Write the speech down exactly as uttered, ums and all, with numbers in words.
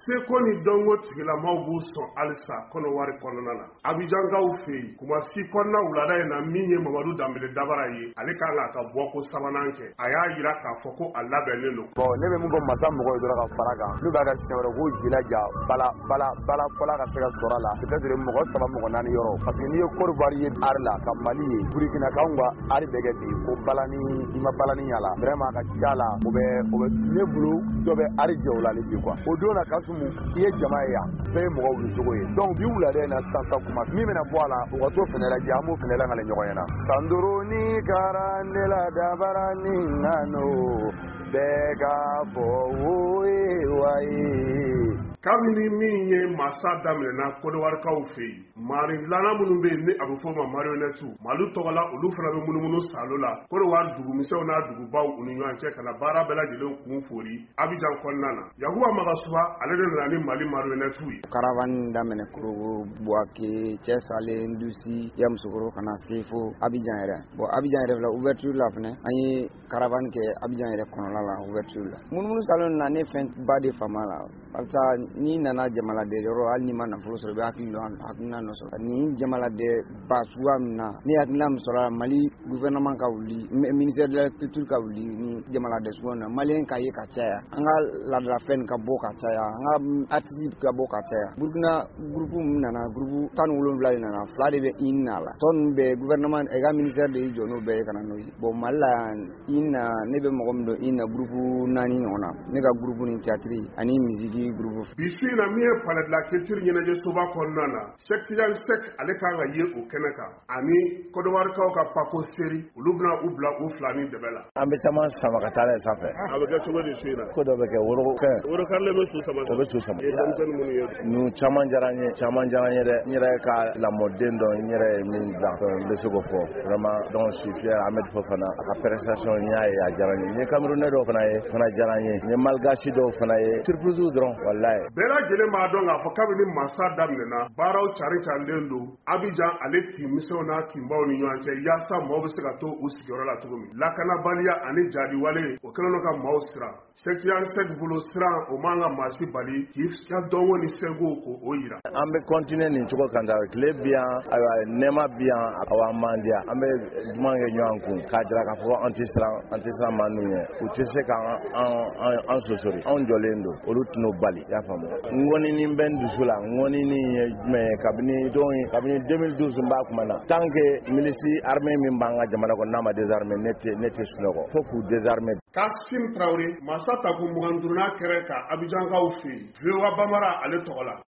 seko ni dɔnko tigilamaw b'u sɔn halisa kɔnɔwari kɔnɔna na abijankaw fɛ yen kumasi kɔnɔna wulada in na min ye mamadu danbele dabara ye ale kan ka ka bɔ ko sabanan kɛ a y'a yira k'a fɔ ko a labɛnnen don. Bon ne bɛ mun fɔ masa mɔgɔw ye dɔrɔn ka fara kan n'u b'a ka siɲɛ wɛrɛ k'u jilaja bala bala bala fɔla ka se ka sɔrɔ a la peut-être mɔgɔ saba mɔgɔ naani yɔrɔ parce que n'i ye Côte d'Ivoire ye ari la ka Mali ye Burkina kanw ka ari bɛ kɛ bi ko balani i ma balani yala vraiment ka ca la o bɛ o bɛ ne bolo dɔ bɛ ari jɛ o la ale bi quoi o don na Kasumu i ye jama ye yan bɛɛ ye mɔgɔw wuli cogo ye donc bi wulada in na sisan ta kuma min bɛna bɔ a la o ka t'o fɛnɛ lajɛ an b'o fɛnɛ langale ɲɔgɔn ɲɛna Kanduruni karandela dabarani nano bɛɛ ka fɔ wo ye wa ye kabini min ye masa daminɛna kodiwarikaw fɛ yen maarilana minnu bɛ yen ni a bɛ fɔ o ma marionnettes Mali tɔgɔla olu fana bɛ munumunu salo la Kodiwari dugumisɛnw n'a dugubaw u ni ɲɔgɔn cɛ ka na baara bɛɛ lajɛlen kun fori Abidjan kɔnɔna na Yakuba Magasuba ale de nana ni Mali marionnettes ye. Caravane daminɛ Korogo Buake Cɛ Salen Dusi Yamusokoro ka na se fo Abidjan yɛrɛ bon Abidjan yɛrɛ la ouverture la fana an ye caravane kɛ Abidjan yɛrɛ kɔnɔna la ouverture la munumunu salo na ne fɛn ba de fama la parce ni nana jamanaden yɔrɔ hali ni ma nafolo sɔrɔ i bɛ hakili dɔn hakilina dɔ sɔrɔ ni jamanaden ba suguya min na ni hakilina min sɔrɔ Mali gouvernement ka wuli ministère de la culture ka wuli ni jamanaden suguya na malien ka ye ka caya an ka laadalafɛn ka bɔ ka caya an ka artiste ka bɔ ka caya Burkina groupe min nana groupe tan ni wolonwula de nana fila de bɛ I N A la tɔ ninnu bɛɛ gouvernement ɛ ka ministère de y'i jɔ n'o bɛɛ ye ka na n'o ye bon Mali la yan I N A ne bɛ mɔgɔ min dɔn I N A groupe naani ɲɔgɔn na ne ka groupe ni théâtre ani musique groupe Bisi na min ye palais de la culture ɲɛnajɛ soba kɔnɔna na Cheikh Tidiane Seck ale kan ka ye o kɛnɛ kan ani kodiwarikaw ka pako seri olu bɛna u bila u fila ni dɛbɛ la. An bɛ caman sama ka taa sanfɛ A bɛ kɛ cogo di su in na? Ko dɔ bɛ kɛ woro kɛ woro karilen bɛ su sama o bɛ su sama i ye denmisɛnnin minnu ye nu caman diyara n ye caman diyara n ye dɛ n yɛrɛ ka lamɔden dɔ n yɛrɛ ye min dilan n bɛ se k'o fɔ vraiment donc je suis fier Ahmed Fofana a ka prestation n y'a ye a diyara n ye n ye Camerounais dɔw fana ye fana diyara n ye n ye Malgache dɔw fana ye surprise dɔrɔn wallahi bɛɛ lajɛlen b'a dɔn k'a fɔ kabini masa daminɛna baaraw cari carilen don Abidjan ale tinmisɛnw n'a tinbaw ni ɲɔgɔn cɛ yaasa maaw bɛ se ka to u sigiyɔrɔ la cogo min lakanabaliya ani jadiwale o kɛlen don ka maaw siran Cheikh Tidiane Seck bolo siran o man ka maa si bali k'i ka dɔnko ni seko ko o yira. An bɛ continuer nin cogo kan ta tile bi yan ayiwa nɛɛma bi yan awa man diya an bɛ duman kɛ ɲɔgɔn kun k'a jira k'a fɔ an tɛ siran an tɛ siran maa ninnu ye u tɛ se ka an sosori anw jɔlen don olu tɛn'o bali i y'a faamu ŋɔnini bɛ n dusu la ŋɔnini ye jumɛn ye kabini don kabini deux mille douze n b'a kuma na tant que milisi armée min b'an ka jamana kɔnɔ n'a ma désarmer ne tɛ ne tɛ sunɔgɔ fo k'u désarmer. Kassim Traoré masa tako mugan ni duurunan kɛrɛ ka Abidjankaw fɛ yen V O A Bambara ale tɔgɔ la.